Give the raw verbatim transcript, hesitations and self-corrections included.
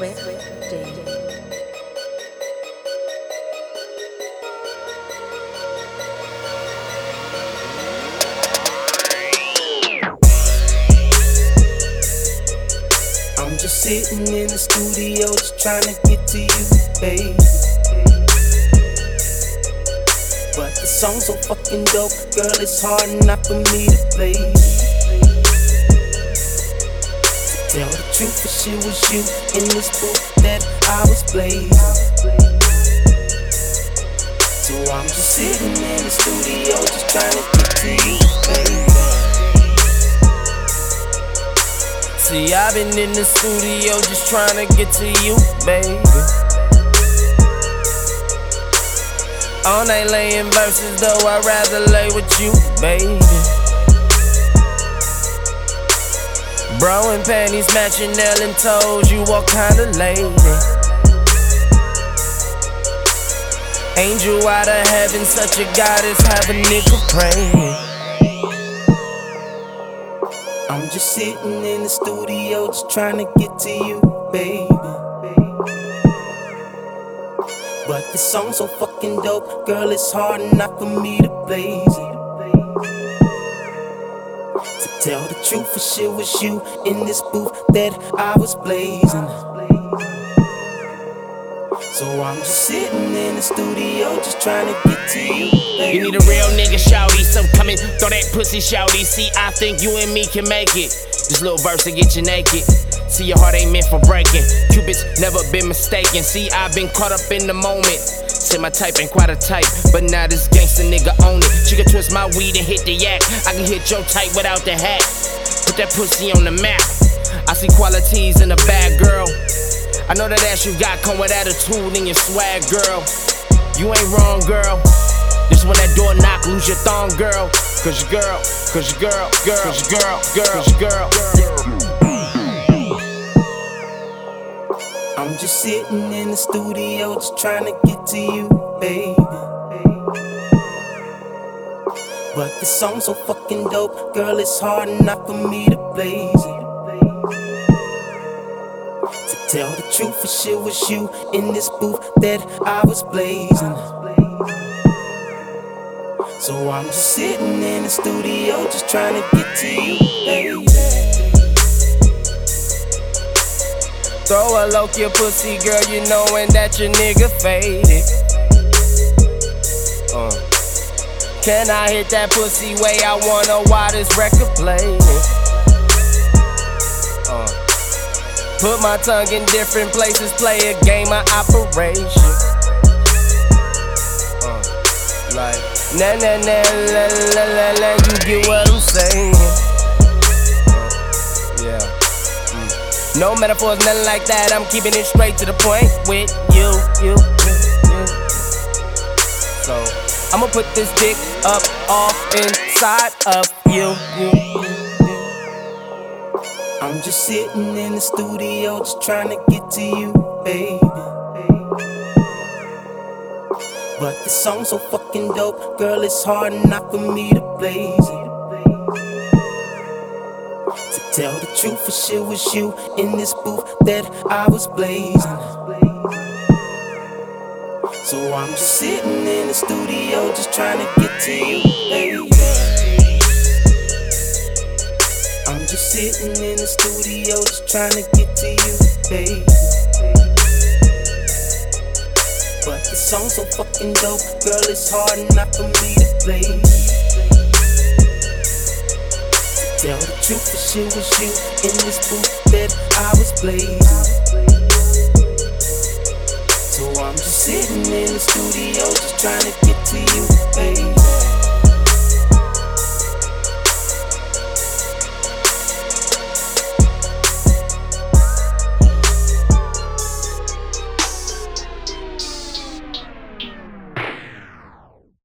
Swift D. I'm just sitting in the studio, just trying to get to you, baby. But the song's so fucking dope, girl, it's hard enough for me to play. To tell the truth, if it was you in this booth that I was blazing. So I'm just sitting in the studio, just trying to get to you, baby. See, I've been in the studio just trying to get to you, baby. All night laying verses, though I'd rather lay with you, baby. Bro and panties matching, nail and toes, you what kind of lady? Angel out of heaven, such a goddess, have a nigga praying. I'm just sitting in the studio, just trying to get to you, baby. But this song's so fucking dope, girl, it's hard enough for me to blaze it. To tell the truth, for shit was you in this booth that I was blazing. So I'm just sitting in the studio, just trying to get to you, baby. You need a real nigga, shouty, so come in, throw that pussy, shouty. See, I think you and me can make it. This little verse to get you naked. See, your heart ain't meant for breaking. Cupid's never been mistaken. See, I've been caught up in the moment. Say my type ain't quite a type, but now this gangsta nigga own it. She can twist my weed and hit the yak. I can hit your type without the hat. Put that pussy on the map. I see qualities in a bad girl. I know that ass you got come with attitude and your swag, girl. You ain't wrong, girl. Just when that door knock, lose your thong, girl. Cause your girl, cause your girl, girl, cause your girl, girl, cause your girl, girl. I'm just sitting in the studio, just trying to get to you, baby. But this song's so fucking dope, girl, it's hard enough for me to blaze it. To tell the truth, for shit was you in this booth that I was blazing. So I'm just sitting in the studio, just trying to get to you, baby. Throw a loke your pussy, girl, you knowin' that your nigga faded. Uh. Can I hit that pussy way I wanna while this record playing? Uh. Put my tongue in different places, play a game of operation. Uh. Like, na na na la la la la, you get what I'm saying? Uh. Yeah. No metaphors, nothing like that. I'm keeping it straight to the point with you, you, you, you. So I'ma put this dick up, off, inside of you, you, you. I'm just sitting in the studio, just trying to get to you, baby. But this song's so fucking dope, girl, it's hard enough for me to blaze it. Tell the truth, for shit was you in this booth that I was blazing. So I'm just sitting in the studio, just trying to get to you, baby. I'm just sitting in the studio, just trying to get to you, baby. But the song's so fucking dope, girl, it's hard enough for me to blaze. Tell the truth, for shit was you in this booth that I was blazing. So I'm just sitting in the studio, just trying to get to you,